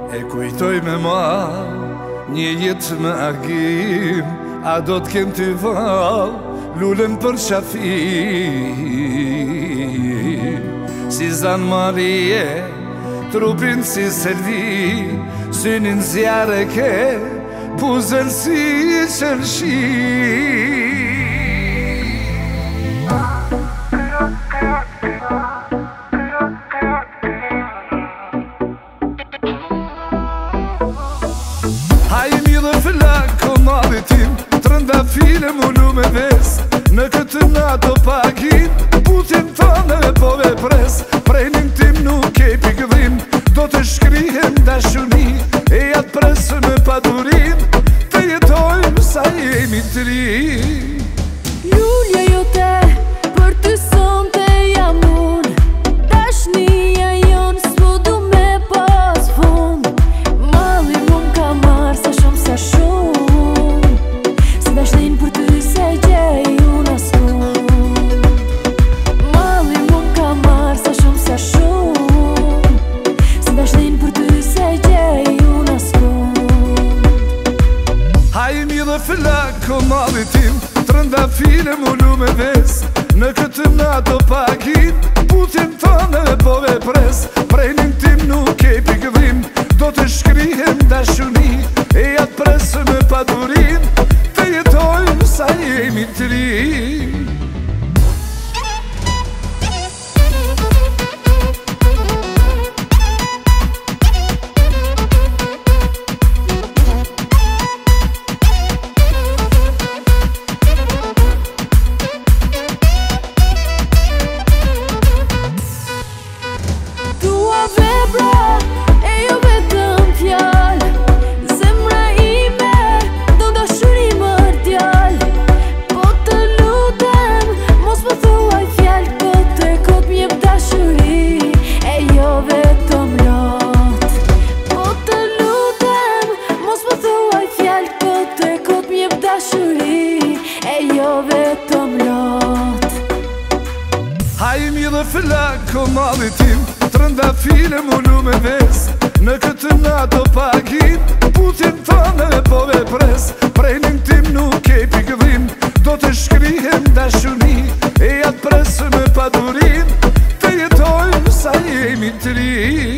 E kujtoj me ma një jetë me agim, a do t'kem ty val, lullën për shafim. Si zan Marie, trupin si selvi, synin zjarë ke, buzën si qërshi. Hajmi dhe flak komadit tim, trënda file mullu me ves, në këtë nato pakin, putin tonë po vepres, prejnin tim nuk e pikëdhim, do të shkrihem dashuni, e jatë presë me padurim, të jetojmë sa jemi të ri. Lulja jote, për ty sonte jam unë, dashnia jonë s'po du me pas fund. Malli mu m'ka marrë sa shumë, se dashnin për ty se gjej unë askund. Malli mu m'ka marrë sa shumë, se dashnin për ty se gjej unë askund. Hajmi dhe flak komadit tim, trënda file mullu me ves, në këtë nato pakin, putin tonë po vepres, prejnin tim nuk e pikëdhim, do të shkrihem dashuni, e jatë presë me padurim, të jetojmë sa jemi të ri. Hajmi dhe flak komadit tim, trënda file mullu me ves, në këtë nato pakin, putin tonë po vepres, prejnin tim nuk e pikëdhim, do të shkrihem dashuni, e jatë presë me padurim, të jetojmë sa jemi të ri.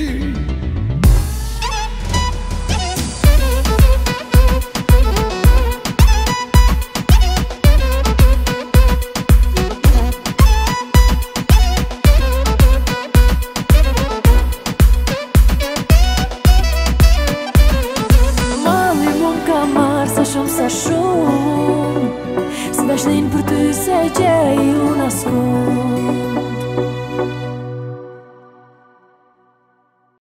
Sa shumë, se dashnin për ty se gjej unë askund.